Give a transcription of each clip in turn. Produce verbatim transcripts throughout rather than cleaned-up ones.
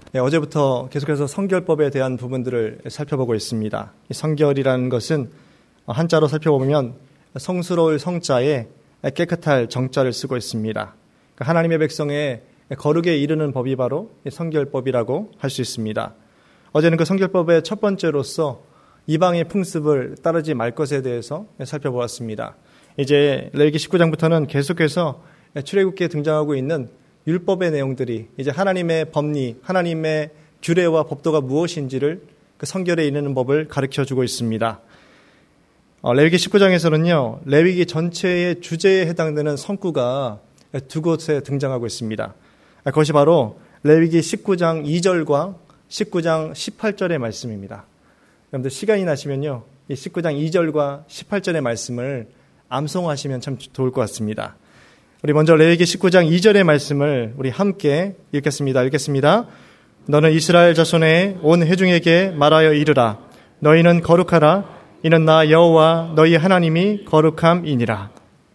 네, 어제부터 계속해서 성결법에 대한 부분들을 살펴보고 있습니다. 이 성결이라는 것은 한자로 살펴보면 성스러울 성자에 깨끗할 정자를 쓰고 있습니다. 그러니까 하나님의 백성의 거룩에 이르는 법이 바로 성결법이라고 할 수 있습니다. 어제는 그 성결법의 첫 번째로서 이방의 풍습을 따르지 말 것에 대해서 살펴보았습니다. 이제 레위기 십구 장부터는 계속해서 출애굽기에 등장하고 있는 율법의 내용들이 이제 하나님의 법리, 하나님의 규례와 법도가 무엇인지를 그 성결에 이르는 법을 가르쳐주고 있습니다. 어, 레위기 십구 장에서는요, 레위기 전체의 주제에 해당되는 성구가 두 곳에 등장하고 있습니다. 그것이 바로 레위기 십구 장 이 절과 십구 장 십팔 절의 말씀입니다. 여러분들 시간이 나시면요, 이 십구 장 이 절과 십팔 절의 말씀을 암송하시면 참 좋을 것 같습니다. 우리 먼저 레위기 십구 장 이 절의 말씀을 우리 함께 읽겠습니다. 읽겠습니다. 너는 이스라엘 자손의 온 회중에게 말하여 이르라. 너희는 거룩하라. 이는 나 여호와 너희 하나님이 거룩함이니라.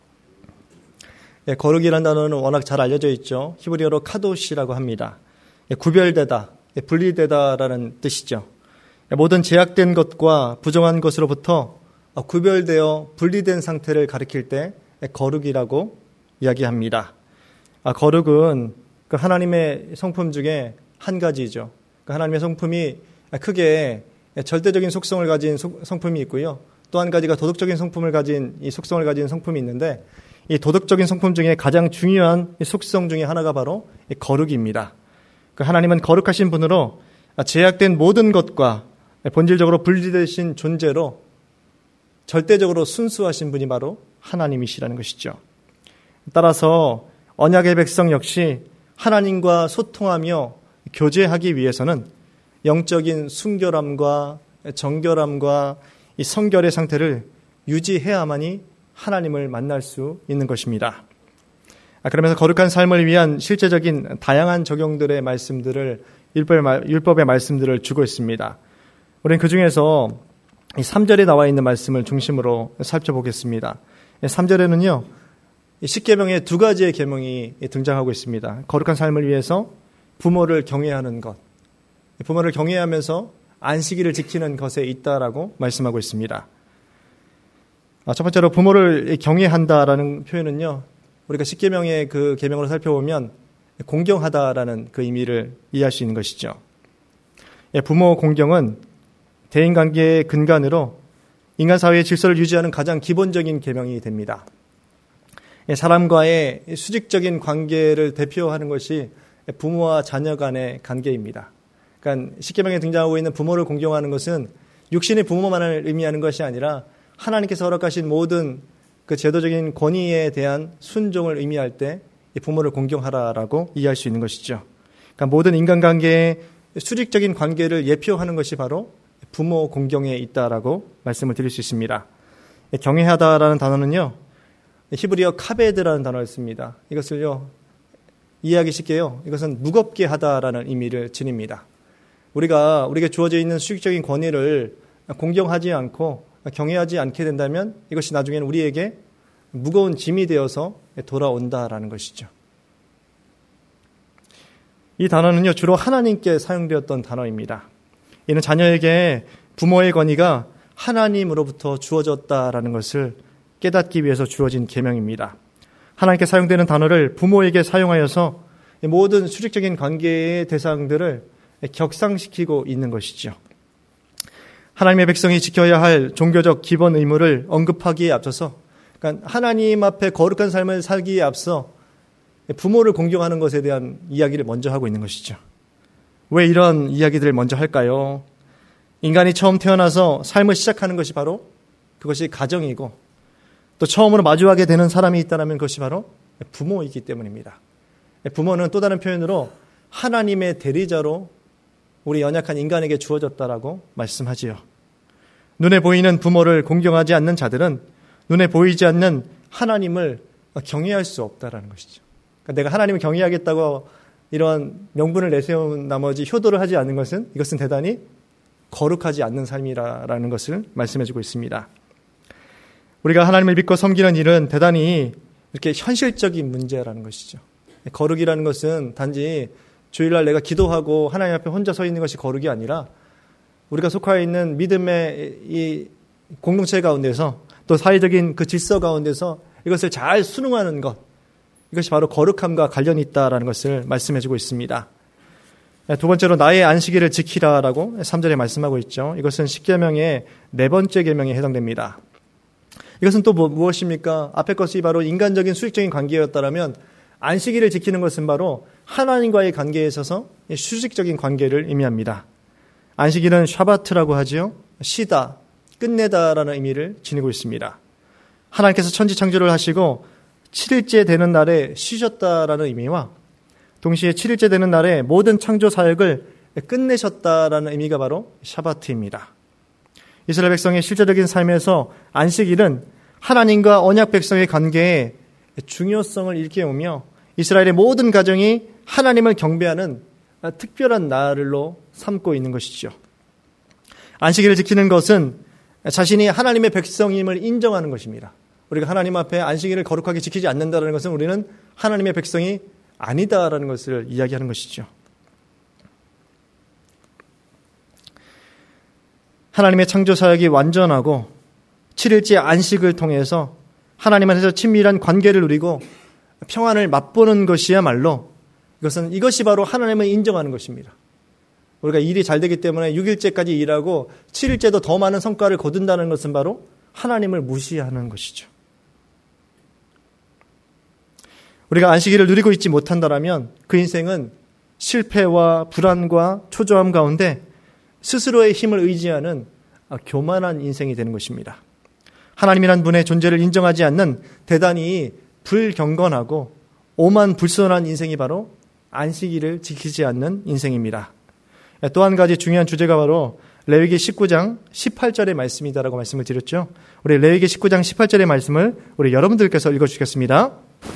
예, 거룩이라는 단어는 워낙 잘 알려져 있죠. 히브리어로 카도시라고 합니다. 예, 구별되다, 예, 분리되다라는 뜻이죠. 예, 모든 제약된 것과 부정한 것으로부터 구별되어 분리된 상태를 가리킬 때 예, 거룩이라고 이야기합니다. 아, 거룩은 그 하나님의 성품 중에 한 가지죠. 그 하나님의 성품이 크게 절대적인 속성을 가진 성품이 있고요. 또 한 가지가 도덕적인 성품을 가진 이 속성을 가진 성품이 있는데, 이 도덕적인 성품 중에 가장 중요한 속성 중에 하나가 바로 거룩입니다. 그 하나님은 거룩하신 분으로 제약된 모든 것과 본질적으로 분리되신 존재로 절대적으로 순수하신 분이 바로 하나님이시라는 것이죠. 따라서 언약의 백성 역시 하나님과 소통하며 교제하기 위해서는 영적인 순결함과 정결함과 이 성결의 상태를 유지해야만이 하나님을 만날 수 있는 것입니다. 그러면서 거룩한 삶을 위한 실제적인 다양한 적용들의 말씀들을 율법의 말씀들을 주고 있습니다. 우리는 그 중에서 이 삼 절에 나와 있는 말씀을 중심으로 살펴보겠습니다. 삼 절에는요, 십계명의 두 가지의 계명이 등장하고 있습니다. 거룩한 삶을 위해서 부모를 경외하는 것, 부모를 경외하면서 안식일을 지키는 것에 있다라고 말씀하고 있습니다. 첫 번째로 부모를 경외한다라는 표현은요, 우리가 십계명의 그 계명으로 살펴보면 공경하다라는 그 의미를 이해할 수 있는 것이죠. 부모 공경은 대인관계의 근간으로 인간 사회의 질서를 유지하는 가장 기본적인 계명이 됩니다. 사람과의 수직적인 관계를 대표하는 것이 부모와 자녀 간의 관계입니다. 그러니까 십계명에 등장하고 있는 부모를 공경하는 것은 육신의 부모만을 의미하는 것이 아니라 하나님께서 허락하신 모든 그 제도적인 권위에 대한 순종을 의미할 때 부모를 공경하라라고 이해할 수 있는 것이죠. 그러니까 모든 인간관계의 수직적인 관계를 예표하는 것이 바로 부모 공경에 있다라고 말씀을 드릴 수 있습니다. 경외하다라는 단어는요, 히브리어 카베드라는 단어를 씁니다. 이것을요, 이해하기 쉽게요, 이것은 무겁게 하다라는 의미를 지닙니다. 우리가 우리에게 주어져 있는 수직적인 권위를 공경하지 않고 경외하지 않게 된다면 이것이 나중에는 우리에게 무거운 짐이 되어서 돌아온다라는 것이죠. 이 단어는요, 주로 하나님께 사용되었던 단어입니다. 이는 자녀에게 부모의 권위가 하나님으로부터 주어졌다라는 것을 깨닫기 위해서 주어진 계명입니다. 하나님께 사용되는 단어를 부모에게 사용하여서 모든 수직적인 관계의 대상들을 격상시키고 있는 것이죠. 하나님의 백성이 지켜야 할 종교적 기본 의무를 언급하기에 앞서서, 그러니까 하나님 앞에 거룩한 삶을 살기에 앞서 부모를 공경하는 것에 대한 이야기를 먼저 하고 있는 것이죠. 왜 이런 이야기들을 먼저 할까요? 인간이 처음 태어나서 삶을 시작하는 것이 바로 그것이 가정이고, 또 처음으로 마주하게 되는 사람이 있다면 그것이 바로 부모이기 때문입니다. 부모는 또 다른 표현으로 하나님의 대리자로 우리 연약한 인간에게 주어졌다라고 말씀하지요. 눈에 보이는 부모를 공경하지 않는 자들은 눈에 보이지 않는 하나님을 경외할 수 없다라는 것이죠. 그러니까 내가 하나님을 경외하겠다고 이런 명분을 내세운 나머지 효도를 하지 않는 것은, 이것은 대단히 거룩하지 않는 삶이라는 것을 말씀해주고 있습니다. 우리가 하나님을 믿고 섬기는 일은 대단히 이렇게 현실적인 문제라는 것이죠. 거룩이라는 것은 단지 주일날 내가 기도하고 하나님 앞에 혼자 서 있는 것이 거룩이 아니라 우리가 속하여 있는 믿음의 이 공동체 가운데서 또 사회적인 그 질서 가운데서 이것을 잘 순응하는 것, 이것이 바로 거룩함과 관련이 있다라는 것을 말씀해주고 있습니다. 두 번째로 나의 안식일을 지키라라고 삼 절에 말씀하고 있죠. 이것은 십계명의 네 번째 계명에 해당됩니다. 이것은 또 뭐, 무엇입니까? 앞에 것이 바로 인간적인 수직적인 관계였다면 안식일을 지키는 것은 바로 하나님과의 관계에 있어서 수직적인 관계를 의미합니다. 안식일은 샤바트라고 하지요. 쉬다, 끝내다라는 의미를 지니고 있습니다. 하나님께서 천지 창조를 하시고 칠 일째 되는 날에 쉬셨다라는 의미와 동시에 칠 일째 되는 날에 모든 창조 사역을 끝내셨다라는 의미가 바로 샤바트입니다. 이스라엘 백성의 실제적인 삶에서 안식일은 하나님과 언약 백성의 관계에 중요성을 일깨우며 이스라엘의 모든 가정이 하나님을 경배하는 특별한 날로 삼고 있는 것이죠. 안식일을 지키는 것은 자신이 하나님의 백성임을 인정하는 것입니다. 우리가 하나님 앞에 안식일을 거룩하게 지키지 않는다는 것은 우리는 하나님의 백성이 아니다라는 것을 이야기하는 것이죠. 하나님의 창조 사역이 완전하고 칠 일째 안식을 통해서 하나님 안에서 친밀한 관계를 누리고 평안을 맛보는 것이야말로 이것은 이것이 바로 하나님을 인정하는 것입니다. 우리가 일이 잘 되기 때문에 육 일째까지 일하고 칠 일째도 더 많은 성과를 거둔다는 것은 바로 하나님을 무시하는 것이죠. 우리가 안식일을 누리고 있지 못한다면 그 인생은 실패와 불안과 초조함 가운데 스스로의 힘을 의지하는 교만한 인생이 되는 것입니다. 하나님이란 분의 존재를 인정하지 않는 대단히 불경건하고 오만불선한 인생이 바로 안식일을 지키지 않는 인생입니다. 또 한 가지 중요한 주제가 바로 레위기 십구 장 십팔 절의 말씀이다라고 말씀을 드렸죠. 우리 레위기 십구 장 십팔 절의 말씀을 우리 여러분들께서 읽어주시겠습니다.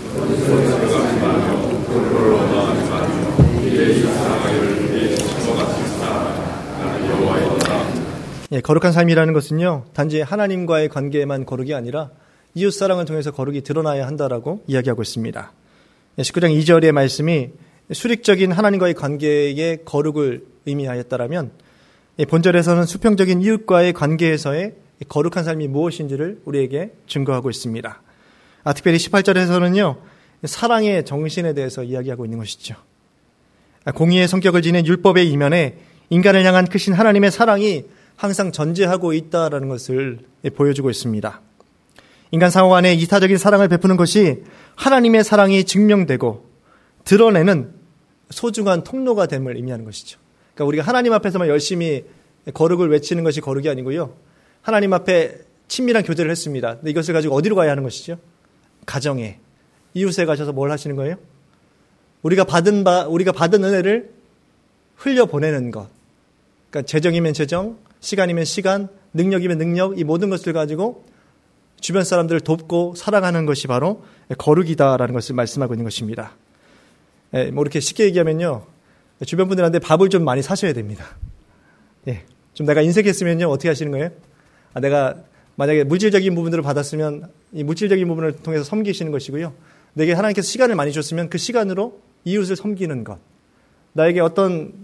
예, 거룩한 삶이라는 것은요, 단지 하나님과의 관계에만 거룩이 아니라 이웃사랑을 통해서 거룩이 드러나야 한다라고 이야기하고 있습니다. 예, 십구 장 이 절의 말씀이 수직적인 하나님과의 관계의 거룩을 의미하였다라면 예, 본절에서는 수평적인 이웃과의 관계에서의 거룩한 삶이 무엇인지를 우리에게 증거하고 있습니다. 아, 특별히 십팔 절에서는요, 사랑의 정신에 대해서 이야기하고 있는 것이죠. 아, 공의의 성격을 지닌 율법의 이면에 인간을 향한 크신 하나님의 사랑이 항상 전제하고 있다라는 것을 보여주고 있습니다. 인간 상호 안에 이타적인 사랑을 베푸는 것이 하나님의 사랑이 증명되고 드러내는 소중한 통로가 됨을 의미하는 것이죠. 그러니까 우리가 하나님 앞에서만 열심히 거룩을 외치는 것이 거룩이 아니고요. 하나님 앞에 친밀한 교제를 했습니다. 근데 이것을 가지고 어디로 가야 하는 것이죠? 가정에, 이웃에 가셔서 뭘 하시는 거예요? 우리가 받은 바, 우리가 받은 은혜를 흘려보내는 것. 그러니까 재정이면 재정, 시간이면 시간, 능력이면 능력, 이 모든 것을 가지고 주변 사람들을 돕고 사랑하는 것이 바로 거룩이다라는 것을 말씀하고 있는 것입니다. 예, 뭐 이렇게 쉽게 얘기하면요, 주변 분들한테 밥을 좀 많이 사셔야 됩니다. 예, 좀 내가 인색했으면요, 어떻게 하시는 거예요? 아, 내가 만약에 물질적인 부분들을 받았으면 이 물질적인 부분을 통해서 섬기시는 것이고요. 내게 하나님께서 시간을 많이 줬으면 그 시간으로 이웃을 섬기는 것. 나에게 어떤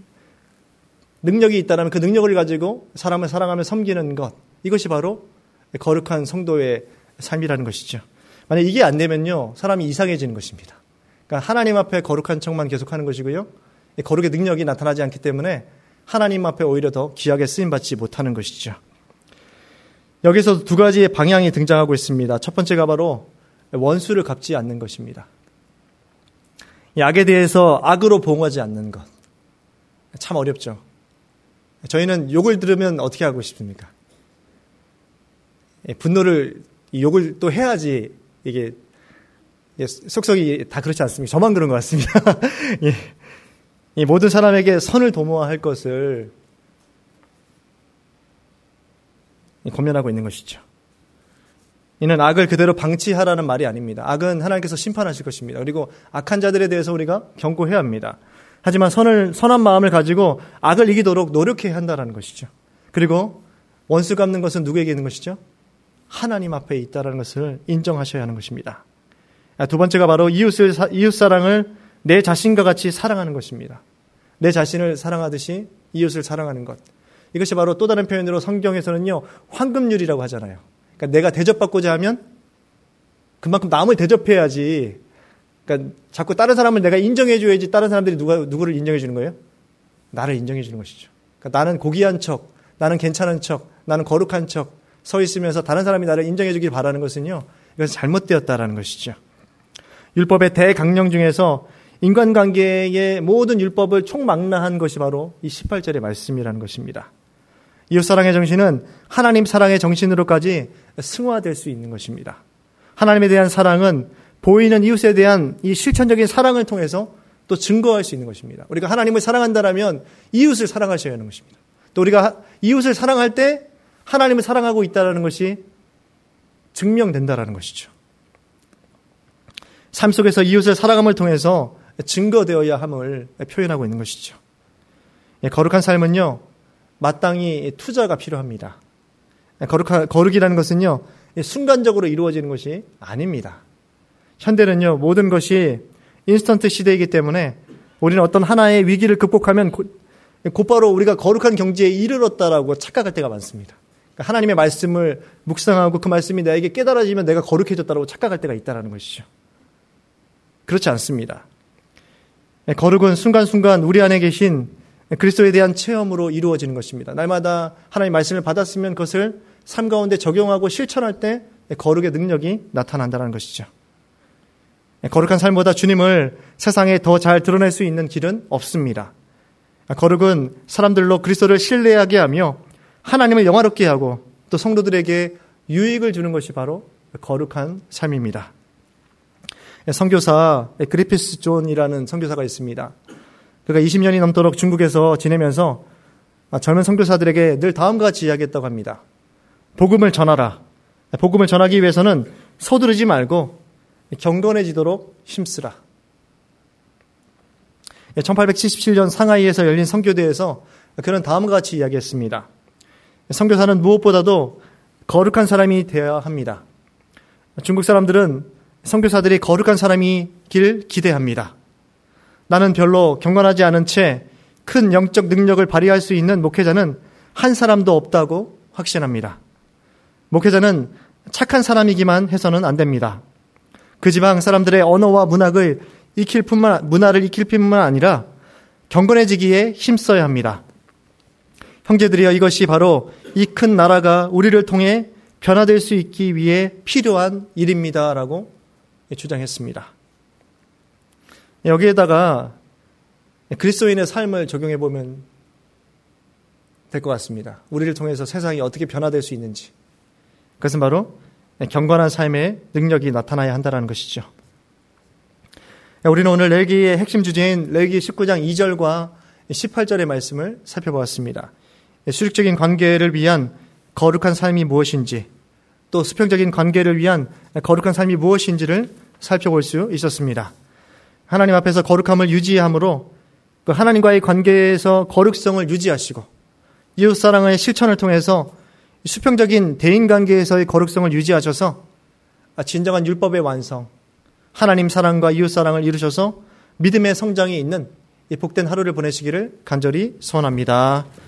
능력이 있다면 그 능력을 가지고 사람을 사랑하며 섬기는 것. 이것이 바로 거룩한 성도의 삶이라는 것이죠. 만약 이게 안 되면요, 사람이 이상해지는 것입니다. 그러니까 하나님 앞에 거룩한 척만 계속하는 것이고요. 거룩의 능력이 나타나지 않기 때문에 하나님 앞에 오히려 더 귀하게 쓰임받지 못하는 것이죠. 여기서 두 가지의 방향이 등장하고 있습니다. 첫 번째가 바로 원수를 갚지 않는 것입니다. 이 악에 대해서 악으로 보응하지 않는 것. 참 어렵죠. 저희는 욕을 들으면 어떻게 하고 싶습니까? 분노를, 욕을 또 해야지 이게 속속이 다 그렇지 않습니까? 저만 그런 것 같습니다. 예. 이 모든 사람에게 선을 도모할 것을 권면하고 있는 것이죠. 이는 악을 그대로 방치하라는 말이 아닙니다. 악은 하나님께서 심판하실 것입니다. 그리고 악한 자들에 대해서 우리가 경고해야 합니다. 하지만 선을, 선한 마음을 가지고 악을 이기도록 노력해야 한다는 것이죠. 그리고 원수 갚는 것은 누구에게 있는 것이죠? 하나님 앞에 있다는 것을 인정하셔야 하는 것입니다. 두 번째가 바로 이웃을, 이웃사랑을 내 자신과 같이 사랑하는 것입니다. 내 자신을 사랑하듯이 이웃을 사랑하는 것. 이것이 바로 또 다른 표현으로 성경에서는요, 황금률이라고 하잖아요. 그러니까 내가 대접받고자 하면 그만큼 남을 대접해야지. 그러니까 자꾸 다른 사람을 내가 인정해줘야지 다른 사람들이 누가, 누구를 인정해주는 거예요? 나를 인정해주는 것이죠. 그러니까 나는 고귀한 척, 나는 괜찮은 척, 나는 거룩한 척 서 있으면서 다른 사람이 나를 인정해주길 바라는 것은요, 이것은 잘못되었다라는 것이죠. 율법의 대강령 중에서 인간관계의 모든 율법을 총망라한 것이 바로 이 십팔 절의 말씀이라는 것입니다. 이웃사랑의 정신은 하나님 사랑의 정신으로까지 승화될 수 있는 것입니다. 하나님에 대한 사랑은 보이는 이웃에 대한 이 실천적인 사랑을 통해서 또 증거할 수 있는 것입니다. 우리가 하나님을 사랑한다면 이웃을 사랑하셔야 하는 것입니다. 또 우리가 이웃을 사랑할 때 하나님을 사랑하고 있다는 것이 증명된다는 것이죠. 삶 속에서 이웃을 사랑함을 통해서 증거되어야 함을 표현하고 있는 것이죠. 거룩한 삶은요, 마땅히 투자가 필요합니다. 거룩한, 거룩이라는 것은요, 순간적으로 이루어지는 것이 아닙니다. 현대는요, 모든 것이 인스턴트 시대이기 때문에 우리는 어떤 하나의 위기를 극복하면 곧바로 우리가 거룩한 경지에 이르렀다라고 착각할 때가 많습니다. 그러니까 하나님의 말씀을 묵상하고 그 말씀이 나에게 깨달아지면 내가 거룩해졌다고 착각할 때가 있다는 것이죠. 그렇지 않습니다. 거룩은 순간순간 우리 안에 계신 그리스도에 대한 체험으로 이루어지는 것입니다. 날마다 하나님의 말씀을 받았으면 그것을 삶 가운데 적용하고 실천할 때 거룩의 능력이 나타난다는 것이죠. 거룩한 삶보다 주님을 세상에 더 잘 드러낼 수 있는 길은 없습니다. 거룩은 사람들로 그리스도를 신뢰하게 하며 하나님을 영화롭게 하고 또 성도들에게 유익을 주는 것이 바로 거룩한 삶입니다. 선교사 그리피스 존이라는 선교사가 있습니다. 그가 이십 년이 넘도록 중국에서 지내면서 젊은 선교사들에게 늘 다음과 같이 이야기했다고 합니다. 복음을 전하라. 복음을 전하기 위해서는 서두르지 말고 경건해지도록 힘쓰라. 천팔백칠십칠 년 상하이에서 열린 선교대에서 그는 다음과 같이 이야기했습니다. 선교사는 무엇보다도 거룩한 사람이 되어야 합니다. 중국 사람들은 선교사들이 거룩한 사람이길 기대합니다. 나는 별로 경건하지 않은 채 큰 영적 능력을 발휘할 수 있는 목회자는 한 사람도 없다고 확신합니다. 목회자는 착한 사람이기만 해서는 안 됩니다. 그 지방 사람들의 언어와 문학을 익힐 뿐만, 문화를 익힐 뿐만 아니라 경건해지기에 힘써야 합니다. 형제들이여, 이것이 바로 이 큰 나라가 우리를 통해 변화될 수 있기 위해 필요한 일입니다라고 주장했습니다. 여기에다가 그리스도인의 삶을 적용해 보면 될 것 같습니다. 우리를 통해서 세상이 어떻게 변화될 수 있는지. 그것은 바로 경건한 삶의 능력이 나타나야 한다는 것이죠. 우리는 오늘 레위기의 핵심 주제인 레위기 십구 장 이 절과 십팔 절의 말씀을 살펴보았습니다. 수직적인 관계를 위한 거룩한 삶이 무엇인지, 또 수평적인 관계를 위한 거룩한 삶이 무엇인지를 살펴볼 수 있었습니다. 하나님 앞에서 거룩함을 유지함으로 그 하나님과의 관계에서 거룩성을 유지하시고, 이웃사랑의 실천을 통해서 수평적인 대인관계에서의 거룩성을 유지하셔서 진정한 율법의 완성, 하나님 사랑과 이웃사랑을 이루셔서 믿음의 성장이 있는 이 복된 하루를 보내시기를 간절히 소원합니다.